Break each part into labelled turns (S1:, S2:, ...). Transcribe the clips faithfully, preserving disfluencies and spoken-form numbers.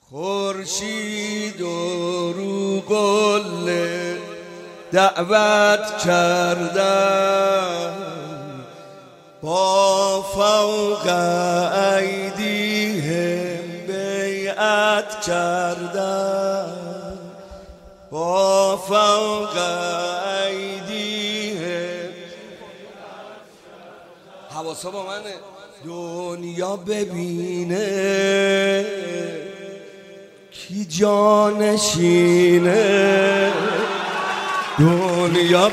S1: خورشید و رو گل دعوت کردم، با فوق ایدیهم بیعت کردم، با فوق ایدیهم. حواسا با منه. دنیا ببینه کی جانشینه، دنیا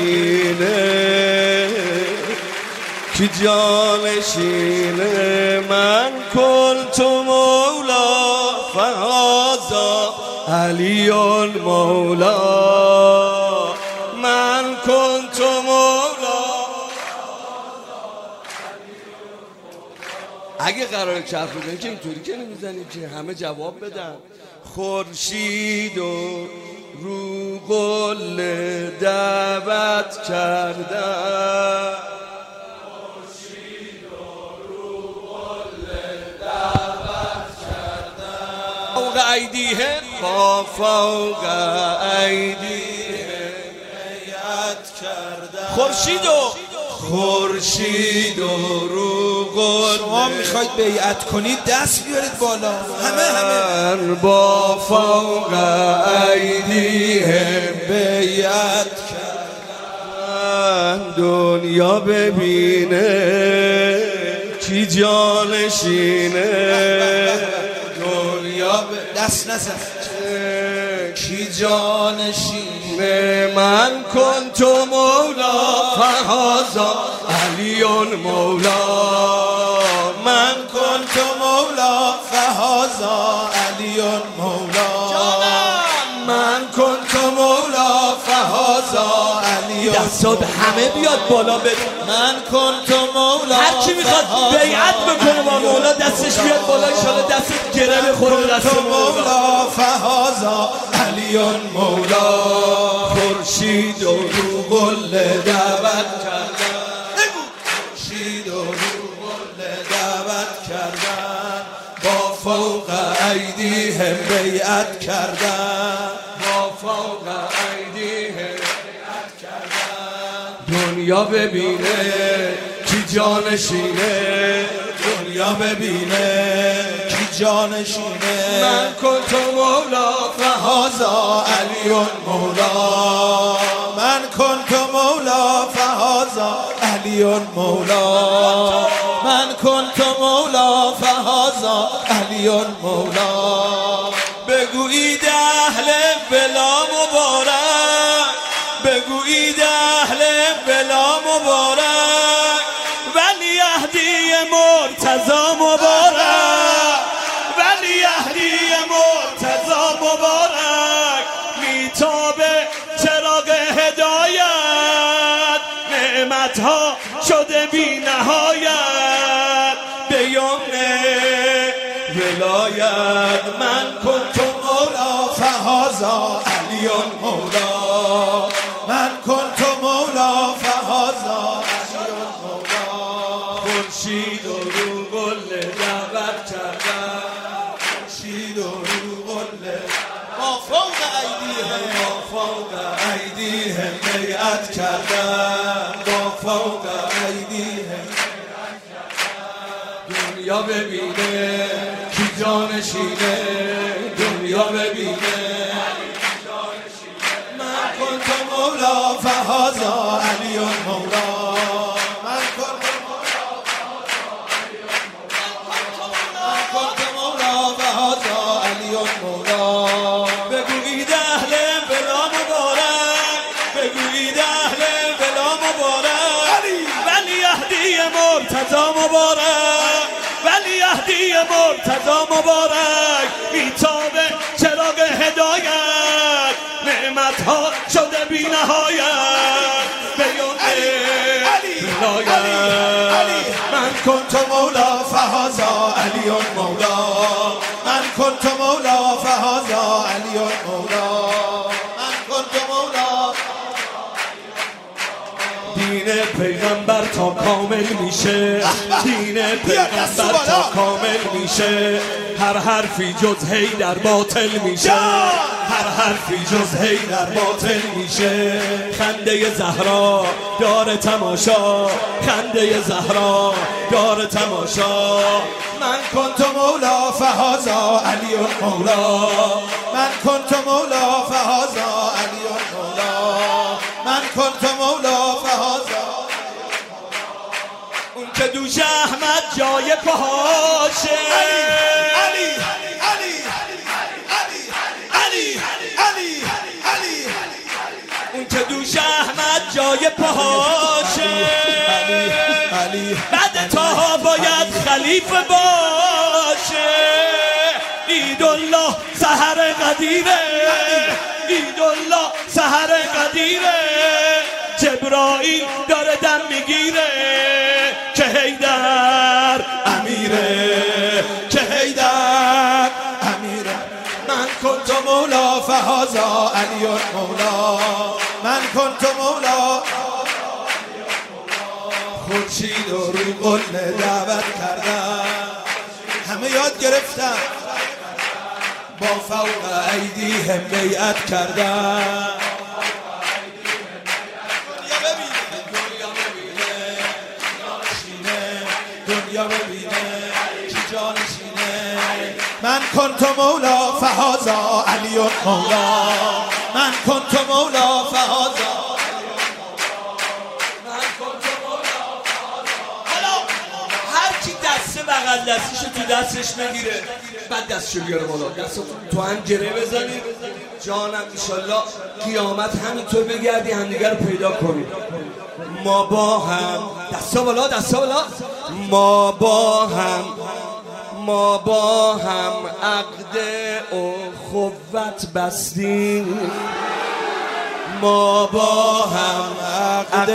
S1: ببینه کی جانشینه. من کنت مولا فهذا علی المولا، من کنت مولا. اگه قراره کف بزنی که اینطوری که نمیزنی که همه جواب بدن. خورشید و رو گل دعوت کردم، خورشید و رو گل دعوت کردم، فوق ایدیهم با فوق ایدیهم بیعت کردم. خورشید و خورشید و رو گل.
S2: شما میخواید بیعت کنید دست بیارید بالا. همه همه
S1: با فوق ایدیهم
S2: بیعت
S1: کردن. دنیا ببینه کی جانشینه، دنیا
S2: دست نزن
S1: کی جانشینه. من کنت مولا فهذا علی مولا، من
S2: کنت مولا فهذا علی مولا،
S1: من کنت مولا فهذا علی. دستا به همه بیاد بالا بده. من کنت مولا. هر کی میخواد بیعت بکنه با مولا دستش بیاد بالا، ان شاءالله دست گره بخوره به دست
S2: مولا فهذا علی مولا.
S1: خورشید و رو گل دعوت کردن،
S2: خورشید و رو گل دعوت کردن، با فوق ایدیهم بیعت کردن،
S1: با فوق ایدیهم بیعت کردن. دنیا ببینه کی جانشینه،
S2: دنیا ببینه کی جانشینه.
S1: من کنت مولا
S2: فهذا علی مولا، من کنت مولا فهذا علی مولا، من کنت مولا فهذا علی مولا.
S1: بگویید اهل بلا مبارک، بگویید اهل بلا مبارک، ولی اهدی مرتضی مبارک، ولی اهدی مرتضی مبارک. میتابه چراغ هدایت، نعمتها شده بی نهایت، به یمن ولایت. من کنت
S2: مولا فهذا علی مولا، من کنت مولا فهذا علی مولا.
S1: خورشید و رو گل دعوت کردن،
S2: خورشید و رو گل با فوق ایدیهم، با فوق ایدیهم بیعت کردن، با فوق ایدیهم بیعت کردن.
S1: دنیا ببینه کی جانشینه، دنیا ببینه.
S2: من کنت مولا فهذا علی مولا، من کنت مولا فهذا علی مولا، من کنت مولا فهذا علی مولا.
S1: بگویید اهل بلا مبارک، بگویید اهل بلا مبارک، ولی اهدی مرتضی مبارک، ولی اهدی مرتضی مبارک. میتابه چراغ هدایت، نعمتها شده بی نهایت، به یمن ولایت.
S2: من کنت مولا فهذا علی مولا، من کنت مولا فهذا علی مولا، من کنت مولا.
S1: دین دین پیغمبر تا کامل میشه، دین پیغمبر تا کامل میشه. هر حرفی جز حیدر باطل میشه، هر حرفی جز حیدر باطل میشه. خنده زهرا دار تماشا، خنده زهرا دار تماشا.
S2: من کنت مولا فهذا علی مولا، من کنت مولا فهذا علی مولا، من کنت مولا فهذا.
S1: اون که دوش احمد جای پاهاشه،
S2: علی علی علی علی علی علی،
S1: اون که دوش احمد جای پاهاشه. بعد تا باید خلیفه باشه. عیدالله سحر قدیره، عیدالله سحر قدیره. جبرائیل داره دم میگیره که حیدر امیره، که حیدر امیره.
S2: من کنت مولا فهذا علی مولا، من کنت مولا. خورشید و روی قله دعوت کردم، همه یاد گرفتم، با فوق ایدیهم بیعت کردم. دنیا ببینه، دنیا ببینه، دنیا ببینه کی جانشینه. من کنت مولا فهذا علی مولا، من کنت مولا فهذا.
S1: بغل دستیشو تو دستش بگیره، بعد دستشو بیاره بالا، دستو تو هم گره بزنید. جانم انشالله قیامت همینطور بگردی همدیگر رو پیدا کنید. ما با هم دستا بالا، دستا بالا. ما با هم، ما با هم عقد اخوت بستیم، ما با هم عقد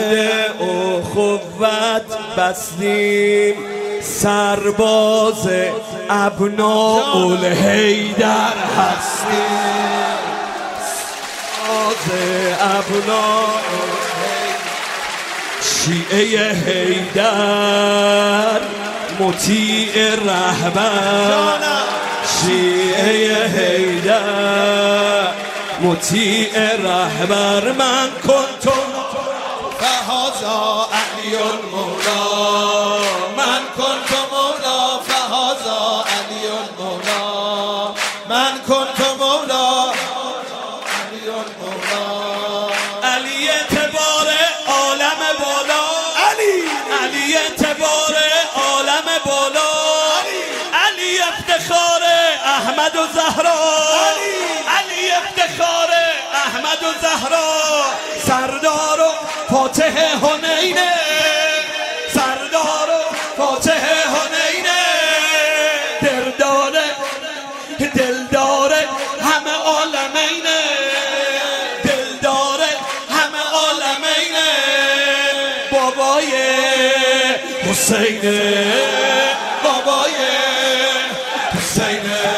S1: اخوت بستیم. سرباز ابناء الحیدر هستیم، سرباز ابناء شیعه حیدر، مطیع رهبر. شیعه حیدر مطیع رهبر. من کنت
S2: فهذا علی مولا، من کنت مولا فهذا علی مولا، من کنت مولا علی مولا.
S1: علی اعتبار عالم بالا، علی علی اعتبار عالم بالا. علی افتخار احمد و زهرا، علی افتخار احمد و زهرا. سردار و فاتح حنینه، سردار و فاتح حنینه. دلدار دلدار همه عالمینه، دلدار همه عالمینه. بابای حسینه، بابای حسینه.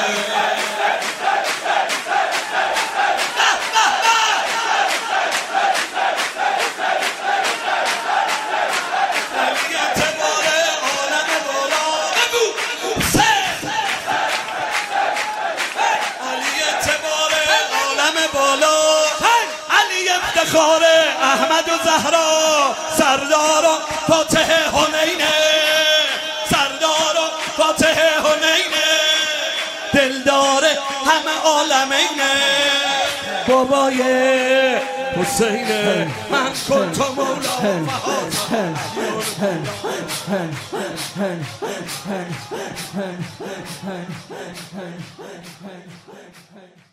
S1: علی افتخار احمد و زهرا. سردار و فاتح حنینه، سردار و فاتح حنینه. دلدار همه عالمینه، بابای حسینه. من کنت مولا